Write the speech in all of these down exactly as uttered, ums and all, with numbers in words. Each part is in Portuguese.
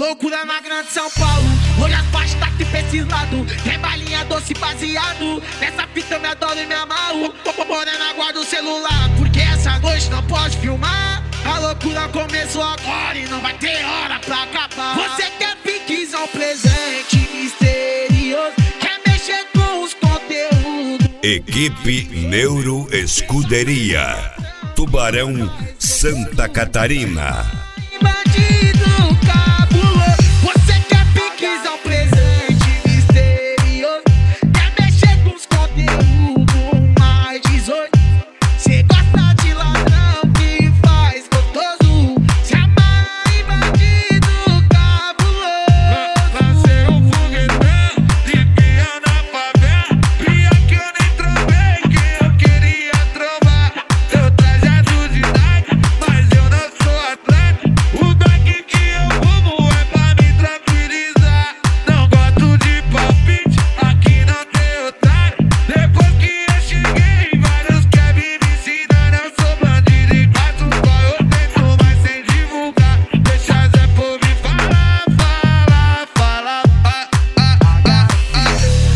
Loucura na grande São Paulo. Olha as faixas daqui pra esses lados. Tem balinha doce baseado. Nessa fita eu me adoro e me amarro. Morena, guarda o celular, porque essa noite não pode filmar. A loucura começou agora e não vai ter hora pra acabar. Você quer piquezão, presente misterioso, quer mexer com os conteúdos. Equipe Neuro Escuderia, Tubarão, Santa Catarina. Bandido cabuloso. Você quer piquezão, presente misterioso, quer mexer com os conteúdos mais dezoito. Cê gosta de ladrão que faz gostoso, se amarra em bandido cabuloso. Lancei um foguetão de pia na favela. Pia que eu nem trovei, que eu queria trovar. Eu trajado de Nike, mas eu não sou atleta. O daqui que eu fumo é pra me tranquilizar. Não gosto de palpite, aqui não tem otário. Depois que eu cheguei, vários querem me ensinar. Eu sou bandido e faço qual eu tento, mas sem divulgar. Deixa Zé por me falar, falar, falar. Ah, ah, ah, ah.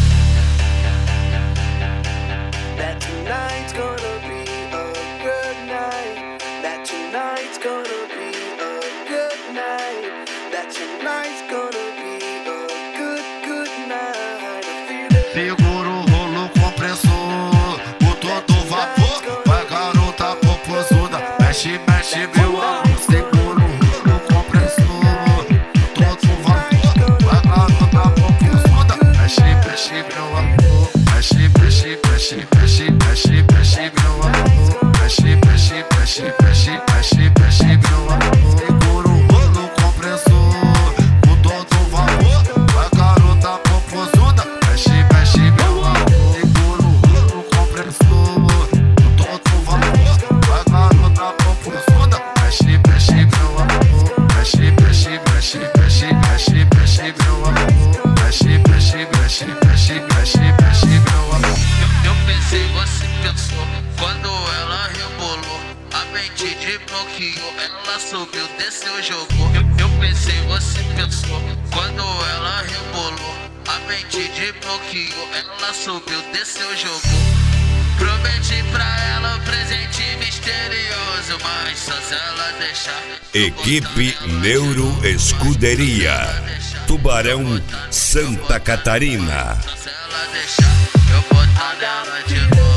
That tonight's gonna be a good night. That tonight's gonna be a good night. That tonight's gonna be a good, good night. I feel it. Segura o rolo compressor, o todo vapor. Vai garota popozuda, mexe, mexe meu amor. Segura o rolo compressor, o todo vapor. Vai garota popozuda, mexe, mexe meu amor. Mexe, mexe, mexe, mexe, mexe, mexe meu amor. Mexe, mexe, mexe, mexe, mexe, mexe meu amor. Segura o rolo compressor, o todo vapor. Vai garota popozuda, mexe, mexe meu amor. Segura o rolo compressor, o todo vapor. Vai garota popozuda, mexe, mexe meu amor. Mexe, mexe, mexe, mexe, mexe, mexe meu amor. Mexe, mexe, mexe, mexe, mexe, mexe meu amor. Eu, eu pensei, você pensou, quando ela rebolou, a mente de bloqueou, ela subiu, desceu, jogou. Eu, eu pensei, você pensou, quando ela rebolou, a mente de bloqueou, ela subiu, desceu, jogou. Prometi pra ela um presente misterioso, mas só se ela deixar. Equipe Neuro Escuderia, Tubarão, Santa Catarina. Só se ela deixar, eu botar nela de novo.